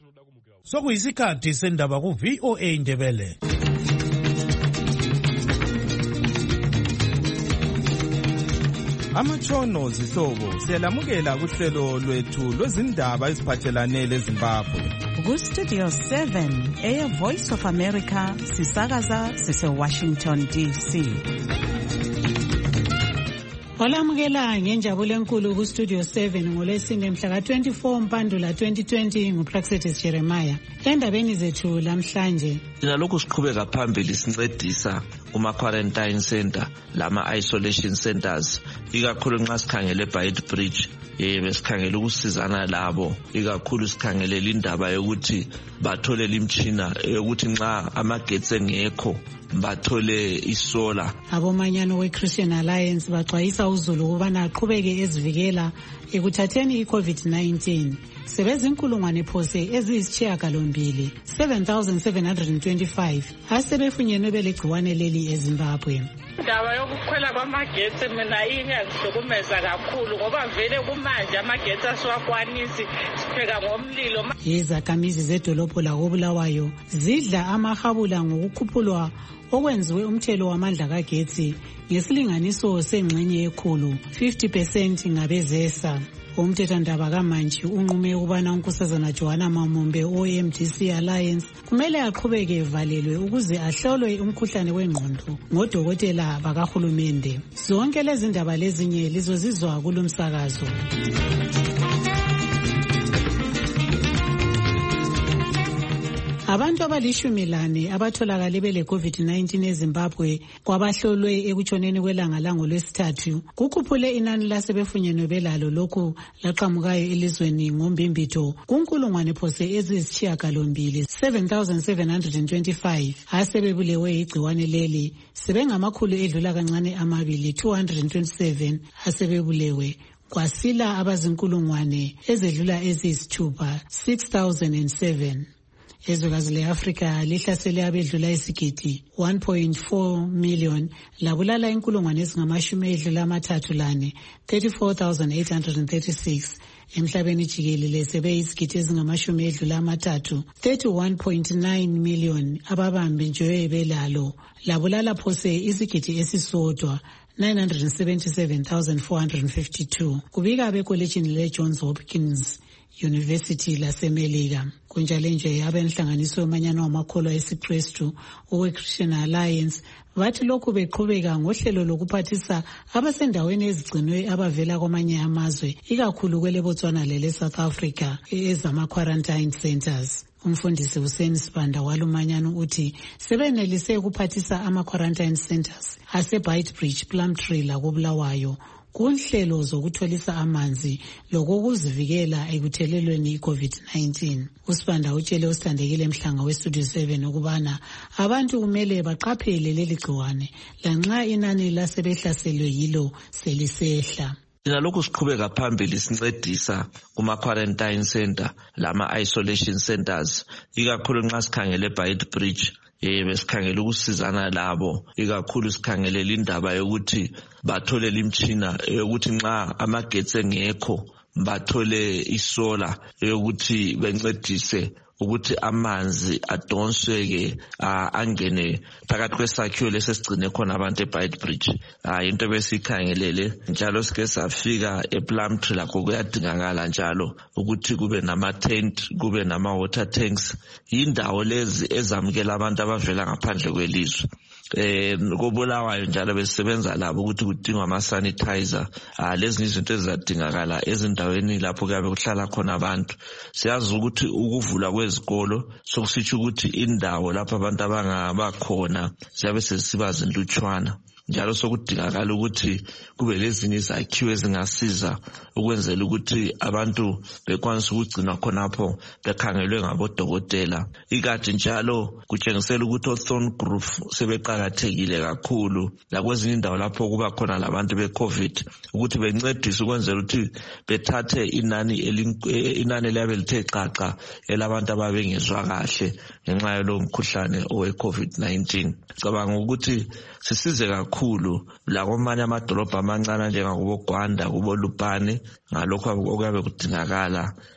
Sokuyisikhathi sendaba ku VOA Indebele. Amatshono zihlobo siyalamukela kuhlelo lwethu lwezindaba eziphathelane leZimbabwe. Ku-Studio 7 Air Voice of America sisakaza sise-Washington DC. Olamukela ngenjabulo enkulu ku-Studio 7 ngolwesine mhla ka-24 Mpandula 2020 nguPraxetis Jeremiah. Endabeni zethu lamhlanje sinalokhu siqhubeka phambili sincedisa kuma-quarantine center lama-isolation centers ikakhulu nxa sikhangele Beitbridge besikhangele ukusizana labo ikakhulu sikhangelela indaba yokuthi bathole imtshina yokuthi nxa amagetsi engekho bathole isola. Abomanyano we-Christian Alliance baxwayisa uzulu ukubana aqhubeke ezivikela ekuthatheni i-COVID-19. Sebezinkulungwane phose eziyisishiyagalombili 7,725 asebefunyenwe belegciwane leli eZimbabwe. Indaba yokukhwela kwamagetsi mina ingangihlukumeza kakhulu ngoba vele kumanje amagetsi asiwakwanisi sipheka ngomlilo. Izakhamizi zedolobho lakoBulawayo zidla amahabula ngokukhuphulwa okwenziwe umthelo wamandla kagetsi ngesilinganiso sengxenye ekhulu 50% ngabezesa. Umthethwandaba kamanje unqume ukubana unkosazana Joanna Mamombe o-MDC Alliance kumele aqhubeke evalelwe ukuze ahlolwe umkhuhlane wengqondo ngodokotela bakahulumende. Zonke lezi ndaba lezinye lizozizwa kulomsakazo. Abantu abalishumilane abatholakale bele COVID-19 eZimbabwe kwabahlolwe ekutshoneni kwelanga langolwesithathu kukhuphule inani lasebefunyenwe belalo lokhu laqhamukayo elizweni ngombimbitho kunkulungwane phose eziyisishiyagalombili 7,725 asebebulewe igciwane leli sebengamakhulu edlula kancane amabili 227 asebebulewe kwasila abazinkulungwane ezedlula eziyisithupha 6,007. Ezwekazi le-Afrika lihlasele abedlula isigidi 1.4 million labulala inkulungwane ezingamashumi edlula amathathu lane 34,836 emhlabeni jikelele sebeyisigidi ezingamashumi edlula amathathu 31.9 million ababambe nje belalo labulala phose isigidi esisodwa 977,452 kubika bekolejini le-Johns Hopkins University laseMelika. Kunjalo nje abenhlanganiso yomanyano wamakholwa esiKristu owe-Christian Alliance bathi lokhu beqhubeka ngohlelo lokuphathisa abasendaweni ezigcinwe abavela kwamanye amazwe ikakhulu kwele Botswana lele South Africa ezama-quarantine centers. Umfundisi Hussein Sibanda walumanyano uthi sebenelise ukuphathisa ama-quarantine centers ase-Beitbridge, Plumtree lakoBulawayo kunhlelo zokutholisa amanzi lokuzivikela ekuthelelweni i-COVID-19. Usibanda utshele usithandekile Mhlanga we-Studio 7 ukubana abantu kumele baqaphele leli gciwane lanxa inani lasebehlaselwe yilo selisehla. Sinalokhu siqhubeka phambili sincedisa kuma-quarantine center lama-isolation centers ikakhulu nxa sikhangele Beitbridge besikhangele ukusizana labo ikakhulu sikhangelela indaba yokuthi bathole imtshina yokuthi nxa amagetsi engekho bathole isola yokuthi bencedise ukuthi amanzi adonsweke angene phakathi kwesakhiwo lesesigcine khona abantu eBeitbridge. Into besikhangelele njalo sike safika ePlumtree lakho kuyadingakala njalo ukuthi kube nama-tent kube nama-water tanks indawo lezi ezamukela abantu abavela ngaphandle kwelizwe. KoBulawayo njalo besebenza labo ukuthi kudingwa ama-sanitizer lezi izinto ezizadingakala ezindaweni lapho kuyabe kuhlala khona abantu. Siyazi ukuthi ukuvula kwezikolo sokusitsho ukuthi indawo lapho abantu abangabakhona ziyabe sezisiba zinlutshwana njalo sokudingakala ukuthi kube lezinye izakhiwo ezingasiza ukwenzela ukuthi abantu bekwanise ukugcinwa khonapho bekhangelwe ngabodokotela. Ikade njalo kutshengisela ukuthi oThorn Group sebeqakathekile kakhulu lakwezinye indawo lapho kuba khona labantu be-COVID ukuthi bencedise ukwenzela ukuthi bethathe inani eliyabe lithe xaxa elabantu ababengezwa kahle ngenxa yalo mkhuhlane owe-COVID-19. Cabanga ukuthi sisize kakhulu lakwamanye amadolobha amancane njengakubo Gwanda kubo Lupane ngalokho okuyabe kudingakala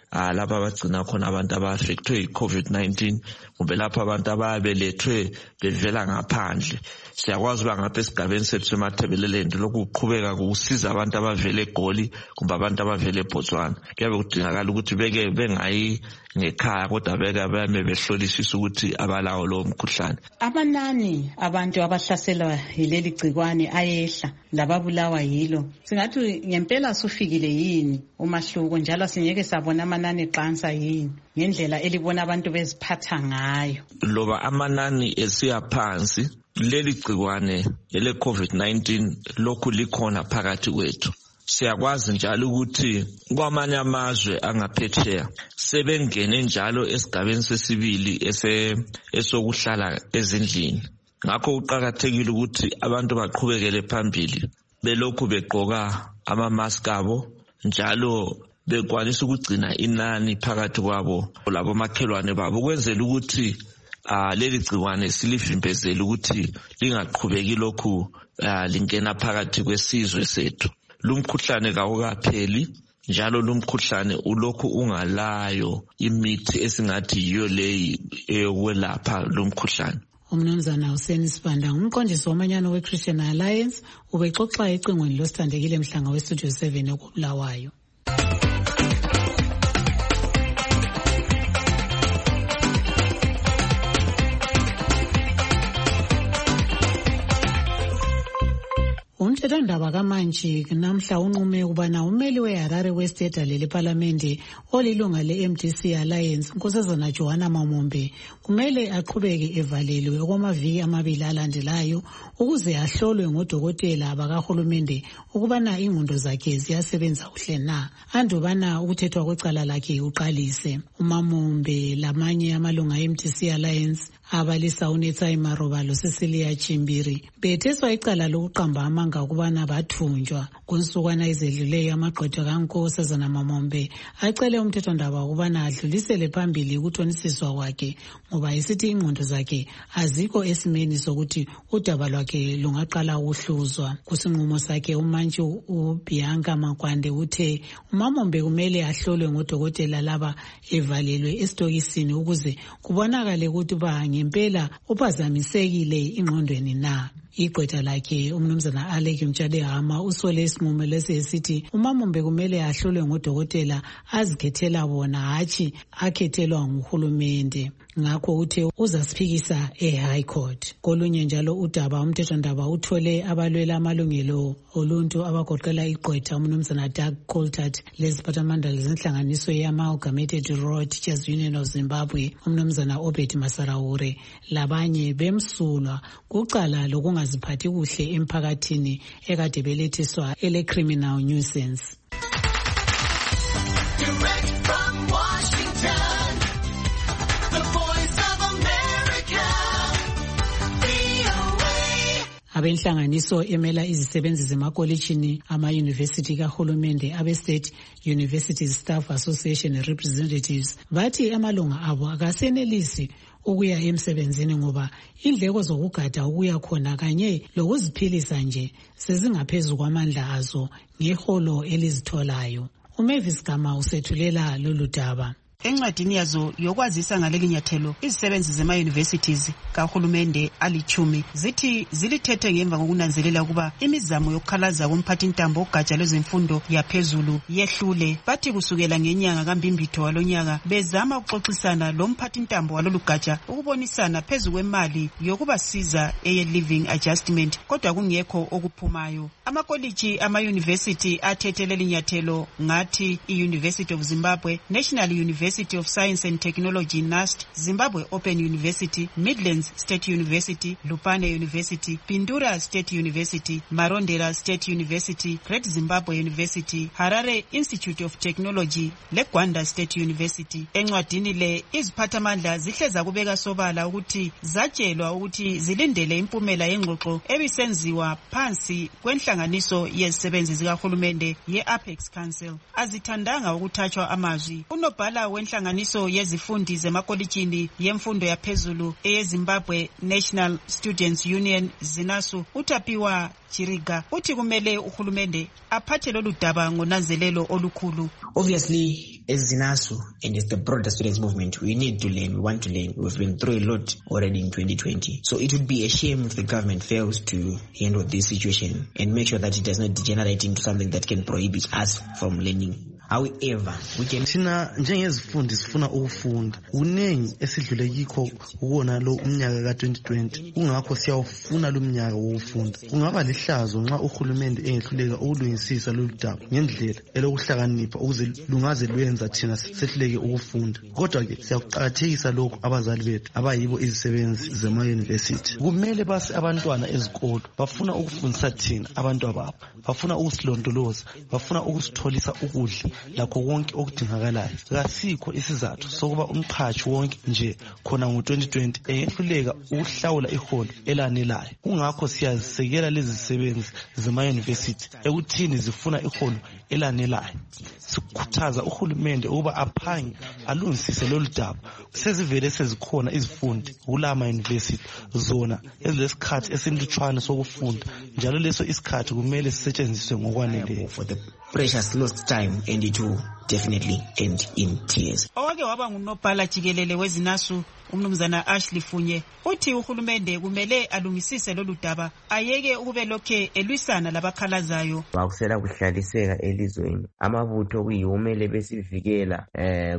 lapha abagcina khona abantu aba-affectwe yi-COVID-19 kumbe lapha abantu ababelethwe bevela ngaphandle. Siyakwazi uba ngapha esigabeni sethu seMatabeleland lokhu kuqhubeka kusiza abantu abavele eGoli kumbe abantu abavele eBotswana. Kuyabe kudingakala ukuthi beke bengayi ngekhaya kodwa beke behlolisisa ukuthi abalawo lowo mkhuhlane. Amanani abantu abahlaselwa yileli gcikwane ayehla lababulawa yilo. Singathi ngempela sufikile yini umahluko njalo singeke sabona amanani eqansa yini ngendlela elibona abantu beziphatha ngayo. Loba amanani esiya phansi leli gcikwane ele COVID-19 lokhu likhona phakathi kwethu. Siyakwazi njalo ukuthi kwamanye amazwe angaphetsheya sebengene njalo esigabeni sesibili esokuhlala ezindlini. Ngakho kuqakathekile ukuthi abantu baqhubekele phambili belokhu begqoka ama-mask abo njalo bekwanisa ukugcina inani phakathi kwabo labomakhelwane babo ukwenzela ukuthi leli gcikwane silivimbezele ukuthi lingaqhubeki lokhu lingena phakathi kwesizwe sethu. Lumkhuhlane kawukapheli njalo lumkhuhlane ulokhu ungalayo imithi esingathi yiyo leyi eyokwelapha lumkhuhlane. Umnumzana Hussein Sibanda ngumqondisi womanyano we-Christian Alliance ubexoxa ecingweni losithandekile mhlanga we-Studio 7 okubulawayo. Umthethondaba kaMantshi namhla unqume ukubana ummeli weHarare West edale leParlamente olilunga le-MDC Alliance Nkosazana Johanna Mamombe kumele aqhubeke evalelwe okwamaviki amabili alandelayo ukuze ahlolwe ngodokotela bakahulumende ukubana ingqondo zakhe ziyasebenza kuhle na andubana ukuthethwa kwecala lakhe uqalise. uMamombe lamanye amalunga e-MDC Alliance abalisa uNetsai Maroba loCecilia Chimbiri betheswa icala lokuqamba amanga ukubana bathunjwa kunsukwana ezedluleyo. Amagqwetha kaNkosazana Mamombe acele umthethondaba ukubana adlulisele phambili ukuthonisiswa kwakhe ngoba isithi ingqondo zakhe azikho esimeni sokuthi udaba lwakhe lungaqala ukuhluzwa. Kusinqumo sakhe umantshi uBianca Makwande uthe uMamombe kumele ahlolwe ngodokotela laba evalelwe esitokisini ukuze kubonakale ukuthi ngempela uphazamisekile ingqondweni na. Igqwetha lakhe umnumzana Alec Mtshadehama usole isinqumo lesi esithi uMamombe kumele ahlolwe ngodokotela azikhethela bona hatshi akhethelwa nguhulumende. Ngakho uthe uzasiphikisa eHigh Court. Kolunye njalo udaba umthethondaba uthole abalwela amalungelo oluntu abagoqela igqwetha umnumzana Doug Coltart leziphathamandla zenhlanganiso ye-Amalgamated Rural Teachers Union of Zimbabwe umnumzana Obed Masaraure labanye bemsulwa kucala lokungaziphathi kuhle emphakathini ekade belethiswa ele-criminal nuisance. Abenhlanganiso emela izisebenzi zemakolitshini ama-University kahulumende abe-State University Staff Association Representatives bathi amalunga abo akasenelisi ukuya emsebenzini ngoba indleko zokugada ukuya khona kanye lokuziphilisa nje sezingaphezulu kwamandla azo ngeholo elizitholayo. uMavis Gama usethulela lolu daba. Encwadini yazo yokwazisa ngaleli nyathelo izisebenzi zema-universities kahulumende ali-10 zithi zilithethe ngemva kokunanzelela ukuba imizamo yokukhalaza komphathintambo ogatsha lwezemfundo yaphezulu yehlule. Bathi kusukela ngenyanga kaMbimbitho walonyaka bezama ukuxoxisana lomphathintambo walolugatsha ukubonisana phezu kwemali yokubasiza eye-living adjustment kodwa kungekho okuphumayo. Amakolitshi ama-university athethe leli nyathelo ngathi i-University of Zimbabwe, National University of Science and Technology NUST, Zimbabwe Open University, Midlands State University, Lupane University, Pindura State University, Marondera State University, Great Zimbabwe University, Harare Institute of Technology, leGwanda State University. Encwadini le iziphathamandla zihleza kubeka sobala ukuthi zatshelwa ukuthi zilindele impumela yengxoxo ebisenziwa phansi kwenhlanganiso yezisebenzi zikahulumende ye-Apex Council. Azithandanga ukuthathwa amazwi. Unobhala wenhlanganiso yezifundi zemakolitshini yemfundo yaphezulu eyeZimbabwe National Students Union ZINASU uTapiwa Chiriga uthi kumele uhulumende aphathe lolu daba ngonanzelelo olukhulu. Obviously, as ZINASU and as the broader students movement, we need to learn, we want to learn. We've been through a lot already in 2020. So it would be a shame if the government fails to handle this situation and make sure that it does not degenerate into something that can prohibit us from learning. However, we can thina njengezifundi sifuna ukufunda unengi esidlule kikho ukona lo umnyaka ka2020 kungakho siyawufuna lo mnyaka wokufunda. Kungaba lihlazo nxa uhulumende engehluleka ukulungisisa lolu daba ngendlela elokuhlakanipha ukuze lungaze lwenza thina sehluleke ukufunda. Kodwa ke siyakuqakathekisa lokho abazali bethu abayibo izisebenzi zema university. Kumele basi abantwana ezikolo bafuna ukufundisa thina abantu ababo, bafuna ukusilondoloza, bafuna ukusitholisa ukudla lakho konke okudingakalayo. Kasikho isizathu sokuba umqhashi wonke nje khona ngo2020 ehluleka ukuhlawula iholo elanelayo. Kungakho siyazisekela lezi zisebenzi zema university ekuthini zifuna iholo elanelayo. Sikhuthaza uhulumende ukuba aphange alungisise lolu daba. Sezivele sezikhona izifundi kulama university zona ezilesikhathi esilutshwana sokufunda, njalo leso isikhathi kumele sisetshenziswe ngokwaneleyo. For the precious lost time, and it will definitely end in tears. Owake waba ngunobhala jikelele weZINASU umnumzana Ashley Funye uthi uhulumende kumele alungisise lolu daba, ayeke ukube lokhe elwisana labakhalazayo. Bakusela kuhlaliseka elizweni, amabutho kuyimele besivikela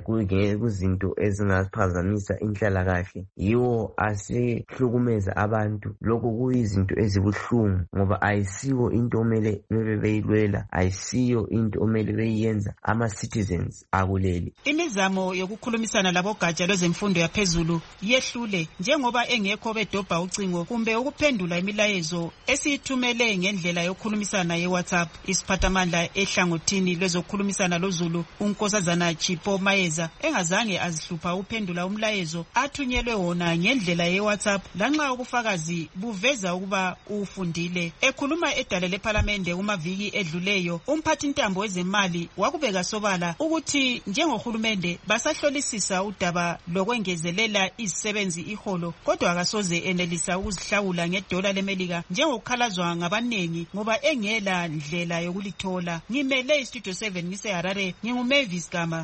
kuzinto ezingasiphazamisa inhlalakahle, yiwo asihlukumeza abantu. Lokho kuyizinto ezibuhlungu ngoba ayisiyo into omele bebeyilwela, ayisiyo into omele beyenza ama-citizens akuleli. Imizamo yokukhulumisana labogatsha lwezemfundo yaphezulu yehlule njengoba engekho bedobha ucingo kumbe ukuphendula imilayezo esiyithumele ngendlela yokukhulumisana yeWhatsApp. Isiphathamandla ehlangothini lwezokukhulumisana loZulu uNkosazana Chipo Mayeza engazange azihlupha uphendula umlayezo athunyelwe wona ngendlela yeWhatsApp lanxa ubufakazi buveza ukuba ufundile. Ekhuluma edale leParliament kumaviki edluleyo, umphathintambo wezemali wakubeka sobala ukuthi njengohulumende basahlolisisa udaba lokwengezelela izisebenzi iholo, kodwa akasoze enelisa ukuzihlawula ngedola leMelika njengokukhalazwa ngabanengi ngoba engela ndlela yokulithola. Ngimele iStudio 7 ngiseHarare, nginguMavis Gama.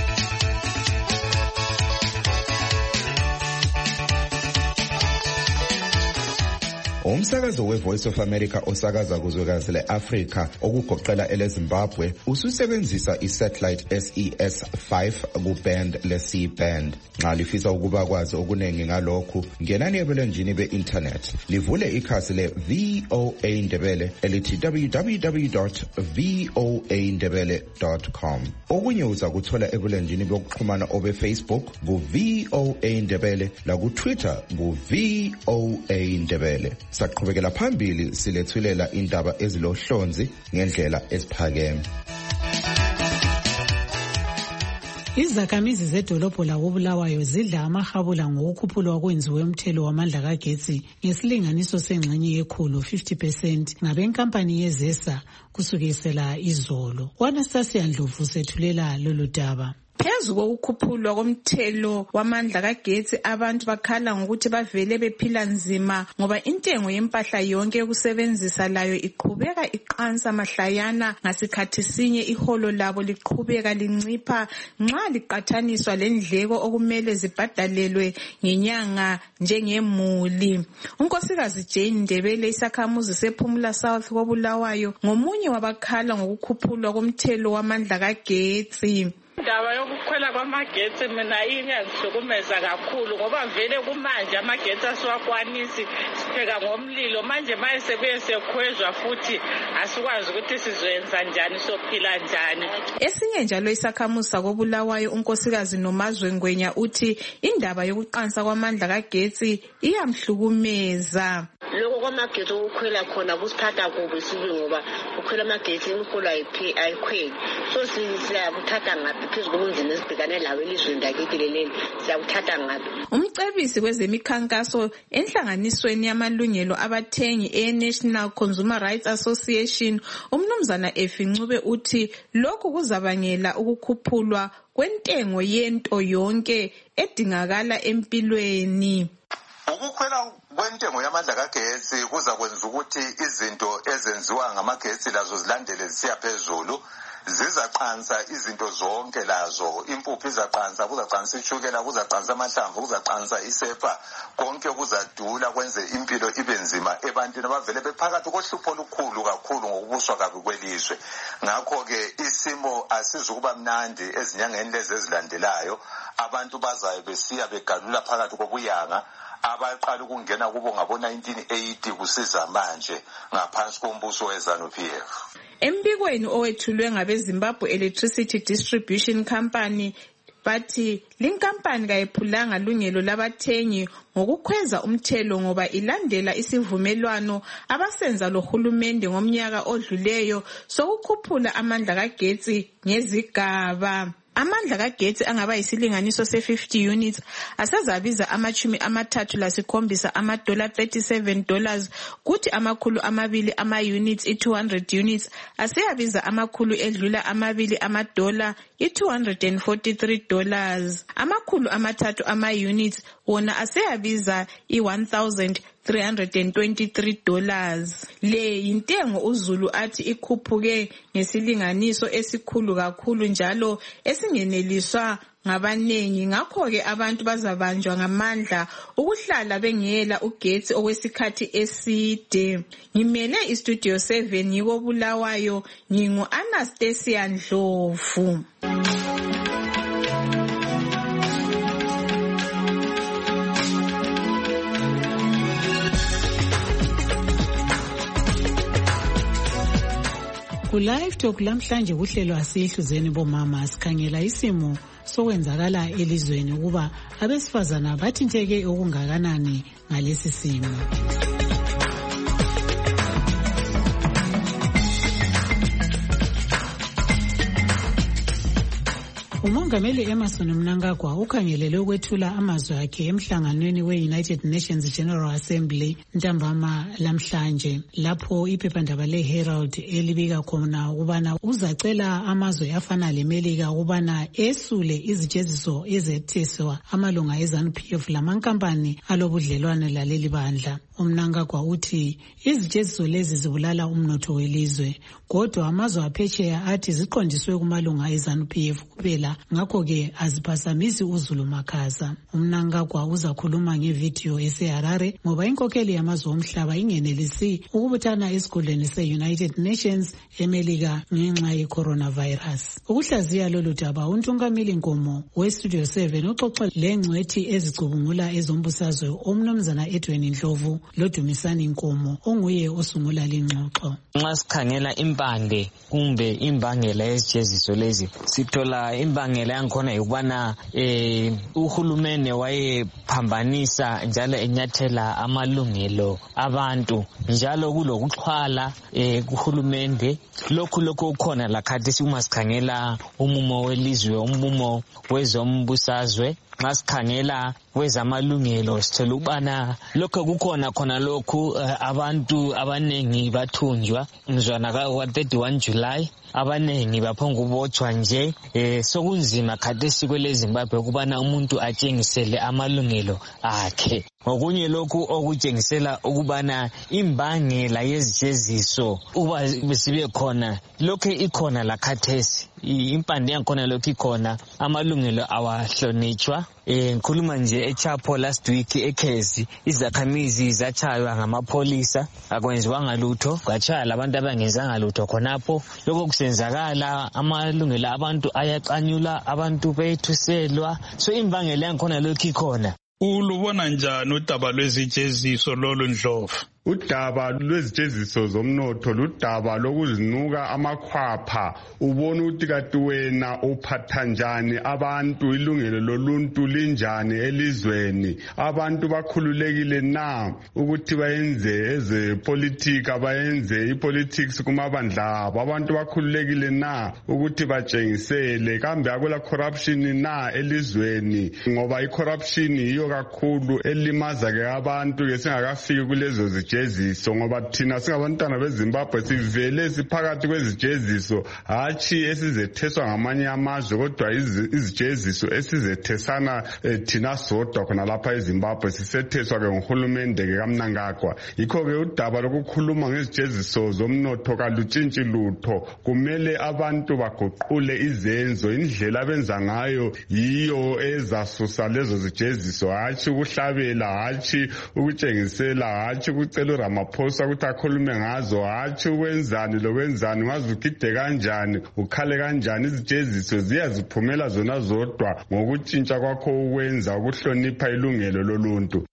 Umsakazo weVoice of America osakaza kuzwekazi leAfrika okugoqela eleZimbabwe ususebenzisa isatellite SES5 kuband leC-band. Nxa lifisa ukuba kwazi okunengi ngalokhu, ngenani ebulenjini be-internet livule ikhasi le VOA Ndebele elithi www.voandebele.com. Okunye uza kuthola ebulenjini bokuxhumana obeFacebook ku-VOA Ndebele laku-Twitter ku-VOA Ndebele. Saqhubekela phambili silethulela indaba ezilohlonzi ngendlela esiphakeme. Izakhamizi zedolobho lakoBulawayo zidla amahabula ngokukhuphulwa kwenziwe umthelo wamandla kagetsi ngesilinganiso sengxenye yekhulu 50% ngabenkampani yeZESA kusukisela izolo. Anastasia Ndlovu sethulela lolu daba. Phezu kokukhuphulwa komthelo wamandla kagetsi, abantu bakhala ngokuthi bavele bephila nzima ngoba intengo yempahla yonke yokusebenzisa layo iqhubeka iqansa mahlayana, ngasikhathi sinye iholo labo liqhubeka lincipha nxa liqathaniswa lendleko okumele zibhadalelwe ngenyanga njengemuli. Unkosikazi Jane Ndebele, isakhamuzi sePhumula South koBulawayo, ngomunye wabakhala ngokukhuphulwa komthelo wamandla kagetsi. Indaba yokukhwela kwamagetsi mina iyangihlukumeza kakhulu ngoba vele kumanje amagetsi asiwakwanisi, sipheka ngomlilo. Manje maye sebuye sekhwezwa futhi asikwazi ukuthi sizoyenza njani, sophila njani. Esinye njalo isakhamuzi sakoBulawayo unkosikazi Nomazwe Ngwenya uthi indaba yokuqansa kwamandla kagetsi iyamhlukumeza. lokho kwamagetsi ukukhwela khona kusiphatha kubi sibili ngoba ukhwela amagetsi imiholo ayikhweli. So siyakuthatha ngaphi phezu kobunzima esibhekane lawo elizweni lakithi leli, siyakuthatha ngaphi? Umcebisi kwezemikhankaso enhlanganisweni yamalungelo abathengi e-National Consumer Rights Association, umnumzana Efincube uthi lokhu kuzabangela ukukhuphulwa kwentengo yento yonke edingakala empilweni. Ukukhwela kwentengo yamandla kagesi kuza kwenza ukuthi izinto ezenziwa ngamagetsi lazo zilandele zisiya phezulu. Zizaqansa izinto zonke lazo, impuphu izaqansa, kuzaqansa ishukela, kuzaqansa amahlamvu, kuzaqansa isepa, konke kuzadula kwenze impilo ibe nzima ebantwini abavele bephakathi kohlupho olukhulu kakhulu ngokubuswa kabi kwelizwe. Ngakho-ke isimo asizukuba mnandi ezinyangeni lezi ezilandelayo. Abantu bazayo besiya begalula phakathi kobuyanga abaqala ukungena kubo ngabo-1980 kusiza manje ngaphansi kombuso we-ZANU-PF. Embikweni owethulwe ngabe-Zimbabwe Electricity Distribution Company bathi linkampani kayiphulanga lungelo labathengi ngokukhweza umthelo ngoba ilandela isivumelwano abasenza lohulumende ngomnyaka odluleyo sokukhuphula amandla kagetsi ngezigaba. Amandla kagetsi angaba yisilinganiso se-50 units asezabiza $37 $37, kuthi $200 ama-units i-200 units aseyabiza $200 $243. $300 ama-units wona aseyabiza $1,323. Le yintengo uZulu athi ikhuphuke ngesilinganiso esikhulu kakhulu njalo esingeneliswa ngabanengi. Ngakho-ke abantu bazabanjwa ngamandla ukuhlala bengela ugetsi okwesikhathi eside. Ngimele iStudio 7 ngiko Bulawayo, ngingu-Anastasia Ndlovu. Ku-Live Talk lamhlanje kuhlelo asihluzeni bomama sikhangela isimo sokwenzakala elizweni ukuba abesifazana bathinteke okungakanani ngalesi simo. Umongameli Emmerson Mnangagwa ukhangelele ukwethula amazwi akhe emhlanganweni we-United Nations General Assembly ntambama lamhlanje, lapho iphephandaba le-Herald elibika khona ukubana uzacela amazwe afana leMelika ukubana esule izijeziso ezetheswa amalunga e-ZANU-PF lamankampani alobudlelwane laleli bandla. Umnangagwa uthi izijeziso lezi zibulala umnotho welizwe, kodwa amazwe aphetsheya athi ziqondiswe kumalunga e-ZANU-PF kuphela, ngakho-ke aziphasamisi uZulu makhaza. Umnangagwa uzakhuluma ngevidiyo eseHarare ngoba inkokheli yamazwe omhlaba ingenelisi ukubuthana esigodlweni se-United Nations eMelika ngenxa ye-coronavirus. Ukuhlaziya lolu daba uNtungamili Nkomo we-Studio 7 uxoxa lengcwethi ezicubungula ezombusazwe omnumzana Edwin Ndlovu loDumisani Nkomo onguye osungula lengxoxo. Nxa sikhangela impande kumbe imbangela yezijeziso lezi, sithola imbangela yankhona yokubana uhulumende wayephambanisa njalo enyathela amalungelo abantu, njalo kulokuxhwala kuhulumende. Lokhu ukhona lakhathesi uma sikhangela umumo welizwe, umumo wezombusazwe. Nxa sikhangela wezamalungelo sithola ukubana lokho kukhona khona lokhu abantu abanengi bathunjwa mzwana ka-31 July, abanengi baphongubotshwa nje. Sokunzima khathesi kweleZimbabwe ukubana umuntu atshengisele amalungelo akhe. Ngokunye lokhu okutshengisela ukubana imbangela yezijeziso uba besibe khona lokhu ikhona lakhathesi, impande yakhona lokhu ikhona, amalungelo awahlonitshwa. Ngikhuluma nje eChapo last week eKezi izakhamizi zatshaywa ngamapholisa, akwenziwanga lutho, kwatshaya labantu abangenzanga lutho khonapho. Lokho kusenzakala, amalungelo abantu ayaqanyulwa, abantu bethuselwa. So imbangela yakhona lokhu ikhona. Ulubona njani udaba lwezijeziso lolu Ndlovu? udaba lwezijeziso zomnotho ludaba lokuzinuka amakhwapha ubona ukuthi kanti wena uphatha njani abantu, ilungelo loluntu linjani elizweni, abantu bakhululekile na ukuthi bayenze ezepolitika, bayenze ipolitics kumabandla abo, abantu bakhululekile na ukuthi batshengisele, kambe akula corruption na elizweni, ngoba i-corruption yiyo kakhulu elimaza ke abantu ke singakafiki kulezo zijeziso, ngoba thina singabantwana beZimbabwe sivele siphakathi kwezijeziso hatshi esizetheswa ngamanye amazwe, kodwa izijeziso esizethesana thina sodwa khona lapha eZimbabwe sisetheswa ke nguhulumende ke kaMnangagwa. Yikho ke udaba lokukhuluma ngezijeziso zomnotho kalutshintshi lutho, kumele abantu baguqule izenzo, indlela abenza ngayo yiyo ezasusa lezo zijeziso, hatshi ukuhlabela, hatshi ukutshengisela, hatshi ukucela uRamaphosa ukuthi akhulume ngazo, hatshi ukwenzani lokwenzani, ngaze ugide kanjani ukhale kanjani. Izijeziso ziyaziphumela zona zodwa ngokutshintsha kwakho ukwenza, ukuhlonipha ilungelo loluntu.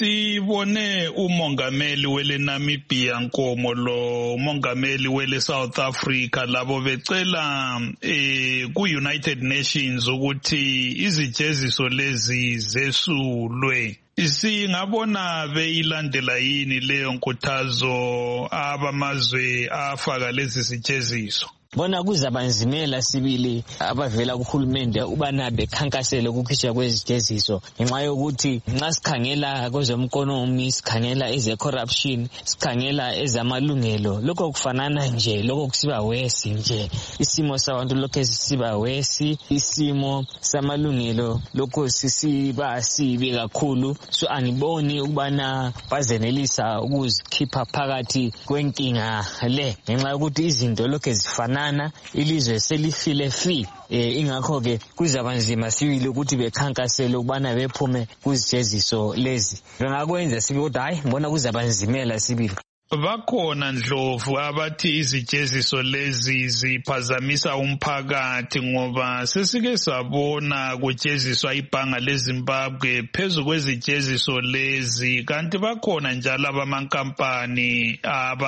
Sibone umongameli wele Namibia Nkomo lo mongameli wele South Africa labo becela ku-United Nations ukuthi izijeziso lezi zesulwe. Singabona beyilandela yini leyo nkuthazo abamazwe afaka lezi zijeziso? Bona kuzabanzimela sibili abavela kuhulumende ubana bekhankasele ukukhishwa kwezijeziso ngenxa yokuthi nxa sikhangela kwezomkonomi, sikhangela eze-corruption, sikhangela ezamalungelo, lokho kufanana nje, lokho kusiba wesi nje. Isimo sabantu lokho sisiba wesi, isimo samalungelo lokho sisiba sibi kakhulu. So angiboni ukubana bazenelisa ukuzikhipha phakathi kwenkinga le ngenxa yokuthi izinto lokho zifanana, ilizwe selifile fi. Ingakho ke kuzabanzima sibili ukuthi bekhankasele ukubana bephume kuzijeziso lezi. Ngakwenza sibi kodwa hayi ngibona kuzabanzimela sibili. Bakhona Ndlovu abathi izijeziso lezi ziphazamisa umphakathi ngoba sesike sabona kujeziswa ibhanga leZimbabwe phezu kwezijeziso lezi, kanti bakhona njalo abamankampani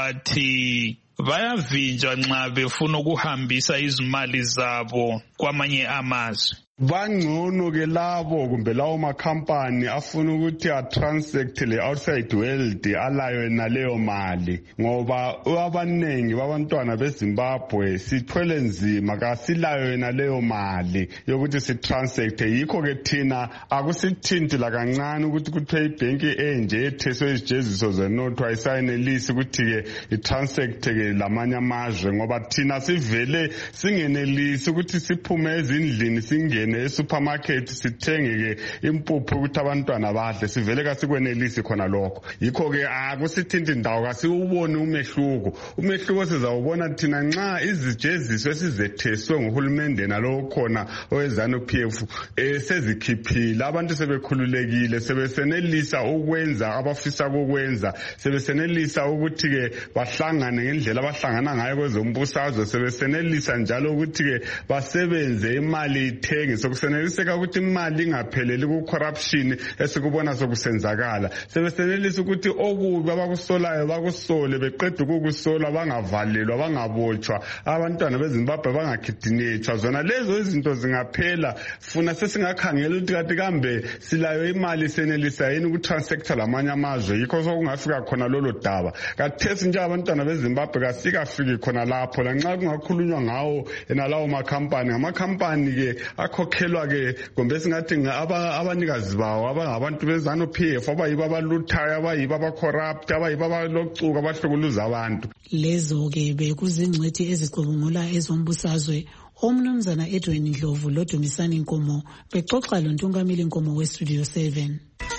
abathi bayavinjwa nxa befuna ukuhambisa izimali zabo kwamanye amazwe. Bangcono ke labo kumbe lawo makhampani afuna ukuthi atransact le outside world alayo naleyo mali, ngoba abanengi babantwana beZimbabwe sithwele nzima kasilayo naleyo mali yokuthi sitransact. Yikho ke thina akusithinti la kancane ukuthi kuthiwe ibhenki enje etheswe izijeziso zenotho ayisayinelisi ukuthi ke itransact ke lamanye amazwe, ngoba thina sivele singenelisi ukuthi siphume ezindlini singene esupermarket sithenge ke impuphu ukuthi abantwana badle, sivele kasikwenelisi khona lokho. Yikho ke akusithinti ndawo kasiwubone umehluko sizawubona thina nxa izijeziso esizetheswe nguhulumende nalowo khona owezanu PF sezikhiphile, abantu sebekhululekile, sebesenelisa ukwenza abafisa ukwenza, sebesenelisa ukuthi ke bahlangane ngendlela abahlangana ngayo kwezombusazwe, sebesenelisa njalo ukuthi ke basebenze imali ithenge, sokuseneliseka ukuthi imali ingapheleli ku-corruption esikubona sokusenzakala, sebesenelisa ukuthi okubi abakusolayo bakusole, beqeda ukukusola bangavalelwa, bangabotshwa, abantwana beZimbabwe bangakhidinethwa. Zona lezo izinto zingaphela, funa sesingakhangela ukuthi kanti kambe silayo imali senelisa yini ukutransacta lamanye amazwe. Yikho sokungafika khona lolo daba. Kathesi nje abantwana beZimbabwe kasikafiki khona lapho, lanxa kungakhulunywa ngawo enalawo makhampani, amakhampani ke akhokhelwa ke kumbe singathi abanikazi bawo abangabantu bezanu PF abayibo abaluthayo, abayibo abacorrupt, abayibo abalocuka abahlukuluza abantu. Lezo ke bekuzingcwethi ezicubungula ezombusazwe omnumzana Edwin Ndlovu loDumisani Nkomo bexoxa loNtungameli Nkomo weStudio 7.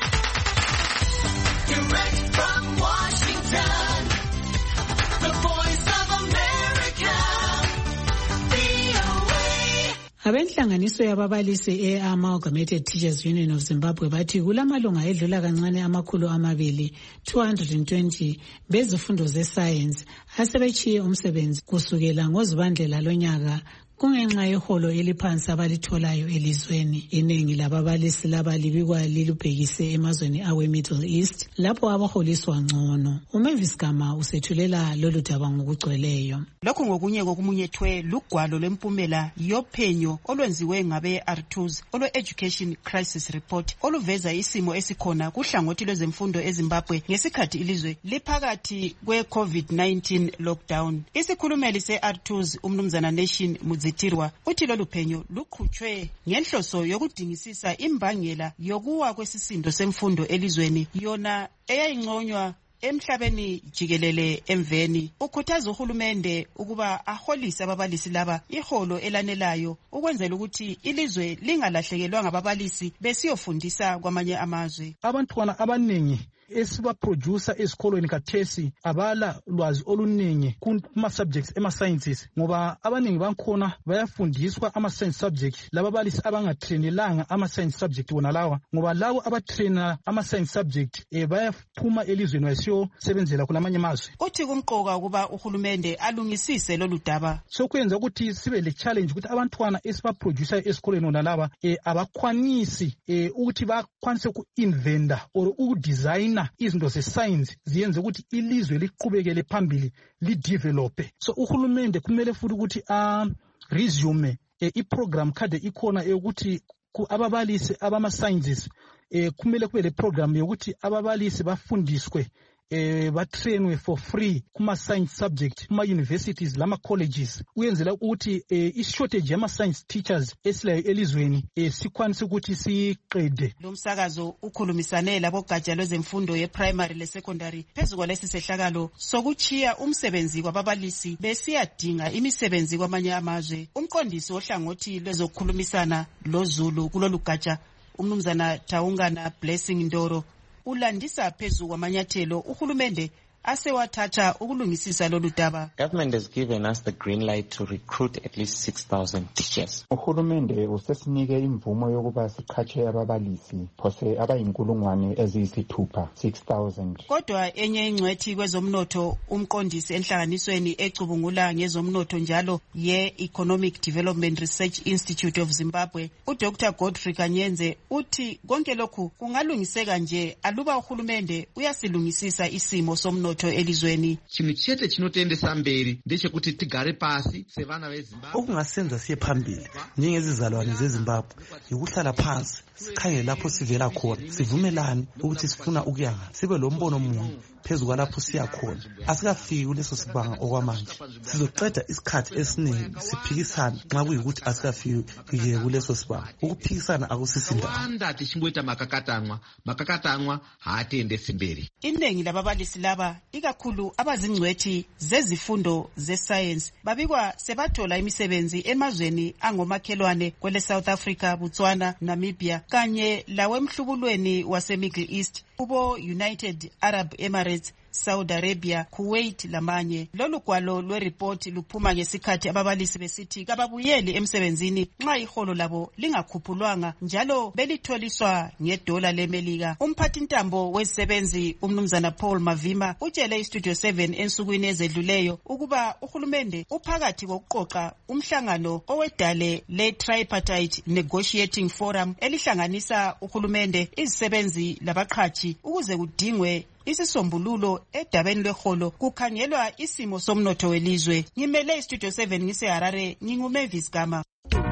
Abenhlanganiso yababalisi e-Amalgamated Teachers Union of Zimbabwe bathi kulamalunga edlula kancane amakhulu 220 bezifundo zesayensi asebechiye umsebenzi kusukela ngoZibandlela lonyaka kungenxa yeholo eliphansi abalitholayo elizweni. Iningi lababalisi laba libikwa lilubhekise emazweni awe-Middle East lapho abaholiswa ngcono. uMavis Gama usethulela lolu daba ngokugcweleyo. Lokhu ngokunye kokumunyethwe lugwalo lwempumela yophenyo olwenziwe ngabe-R2s olwe-Education Crisis Report oluveza isimo esikhona kuhlangothi lwezemfundo eZimbabwe ngesikhathi ilizwe liphakathi kwe-COVID-19 lockdown. Isikhulumeli se-R2s umnumzana Nation Mudzitirwa uthi lolu phenyo luqhutshwe ngenhloso yokudingisisa imbangela yokuwa kwesisindo semfundo elizweni yona eyayinconywa emhlabeni jikelele emveni. Ukhuthaza uhulumende ukuba aholise ababalisi laba iholo elanelayo ukwenzela ukuthi ilizwe lingalahlekelwa ngababalisi besiyofundisa kwamanye amazwe. Abantwana abaningi esibaproducer esikolweni kathesi abala lwazi oluningi kuma-subjects ema-sciences ngoba abaningi bankhona bayafundiswa ama-science subjects lababalisi abangatrainelanga ama-science subject wona lawa ngoba labo abatraina ama-science subject bayaphuma elizweni bayisiyosebenzela kulamanye amazwe. Uthi kumqoka ukuba uhulumende alungisise lolu daba. So kwenza ukuthi sibe le-challenge ukuthi abantwana esibaproducer esikolweni wona laba abakhwanisi ukuthi bakwanise ku-inventa or ukudesigna izinto ze-science ziyenze ukuthi ilizwe liqhubekele phambili lidevelope. So uhulumende kumele futhi ukuthi resume i-program kade ikhona yokuthi ababalisi abama-sciences kumele kube le program yokuthi ababalisi bafundiswe batrainwe for free kuma-science subject kuma-universities lama-colleges uyenzela ukuthi i-shortage yama-science teachers esilayo elizweni sikwanise ukuthi siqede. Lo msakazo ukhulumisane labogatsha lwezemfundo ye-primary le-secondary phezu kwalesi sehlakalo sokuchiya umsebenzi kwababalisi besiyadinga imisebenzi kwamanye amazwe. Umqondisi ohlangothi lwezokukhulumisana loZulu kulolu gatsha umnumzana Taungana Blessing Ndoro ulandisa phezu kwamanyathelo uhulumende asewathatha ukulungisisa lolu daba. Government has given us the green light to recruit at least 6,000 teachers. Uhulumende usesinike imvumo yokuba siqhatshe ababalisi phose abayinkulungwane eziyisithupha 6,000. Kodwa enye ingcwethi kwezomnotho umqondisi enhlanganisweni ecubungula ngezomnotho njalo ye-Economic Development Research Institute of Zimbabwe uDr. Godfrey Kanyenze uthi konke lokhu kungalungiseka nje aluba uhulumende uyasilungisisa isimo somnotho elizweni. Chinhu chete chinotoendesa mberi ndechekuti tigare pasi sevana veZimbabwe. Okungasenza siye phambili njengezizalwane zeZimbabwe yikuhlala phansi sikhangele lapho sivela khona sivumelane ukuthi sifuna ukuya ngaphi sibe lo mbono munye phezu kwalapho siya khona. Asikafiki kuleso sibanga okwamanje sizoqeda isikhathi esiningi siphikisana nxa kuyikuthi asikafiki kuleso sibanga. Ukuphikisana akusisindaba. Wanda tichingoita makakatanwa haatendesi mberi. Iningi lababalisi laba ikakhulu abazingcwethi zezifundo ze-science babikwa sebathola imisebenzi emazweni angomakhelwane kwele South Africa, Botswana, Namibia kanye lawemhlubulweni wase-Middle East kubo United Arab Emirates, Saudi Arabia, Kuwait lamanye. Lolu gwalo lwereport luphuma ngesikhathi ababalisi besithi kababuyeli emsebenzini nxa iholo labo lingakhuphulwanga njalo belitholiswa $1 leMelika. Umphathintambo wezisebenzi umnumzana Paul Mavima utshele iStudio 7 ensukwini ezedluleyo ukuba uhulumende uphakathi kokuqoqa umhlangano owedale le-Tripartite Negotiating Forum elihlanganisa uhulumende, izisebenzi labaqhatshi ukuze kudingwe isisombululo edabeni lweholo kukhangelwa isimo somnotho welizwe. Ngimele iStudio 7 ngiseHarare nginguMavis Gama.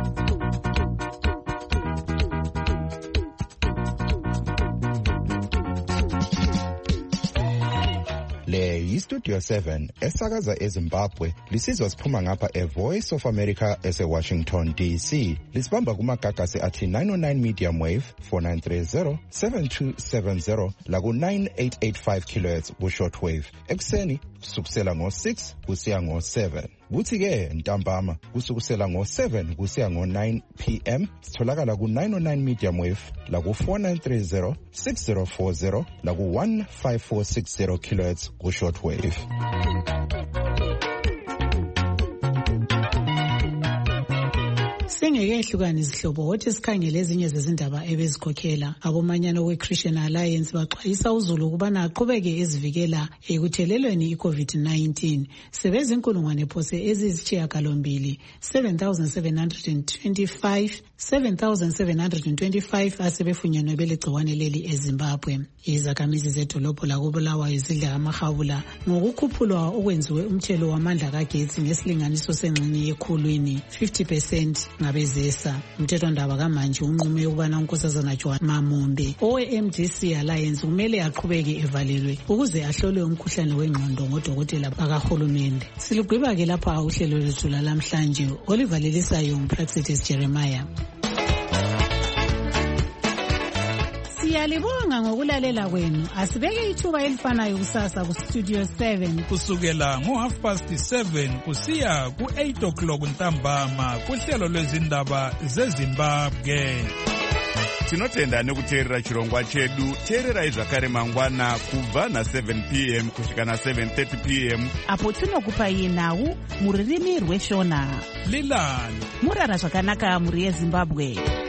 Le yiStudio 7 esakaza eZimbabwe lisizwa siphuma ngapha eVoice of America eseWashington DC. Lisibamba kumagagasi athi 909 medium wave 4930 7270 laku 9885 kHz ku shortwave. Ekseni kusukela ngo6 kusiya ngo7. Kuthi-ke ntambama kusukusela ngo7 kusiya ngo9 PM sitholakala ku909 medium wave laku 4930 6040 laku 15460 kHz ku shortwave. Kungekehlukan izihlobo wothi sikhangele ezinye zezindaba ebezikhokhela. Abomanyano we-Christian Alliance baxwayisa uZulu ukubana aqhubeke ezivikela ekuthelelweni i-COVID-19. Sebezinkulungwane phose eziyisishiyagalombili 7,725 asebefunyanwe belegciwane leli eZimbabwe. Izakhamizi zedolobho lakobulawayo zidla amahabula ngokukhuphulwa okwenziwe umthelo wamandla kagesi ngesilinganiso sengxenye yekhulwini 50% ngabezesa. Umthethwandaba kamanje unqume ukubana unkosazana Joan Mamumbe owe-MDC Alliance kumele aqhubeke evalelwe ukuze ahlolwe umkhuhlane wengqondo ngodokotela bakahulumende. Silugqiba-ke lapha uhlelo lwethu lamhlanje olivalelisayo nguPraxitis Jeremiah. Siyalibonga ngokulalela kwenu. Asibeke ithuba elifanayo kusasa kuStudio 7 kusukela ngo7:30 kusiya ku8 ntambama kuhlelo lwezindaba zeZimbabwe. Tinotenda nekuteerera chirongwa chedu. Teererai zvakare mangwana kubva na7 p.m. kusvika na7:30 p.m. apo tinokupai nhau mururimi rweshona. Lilani murara zvakanaka muri yeZimbabwe.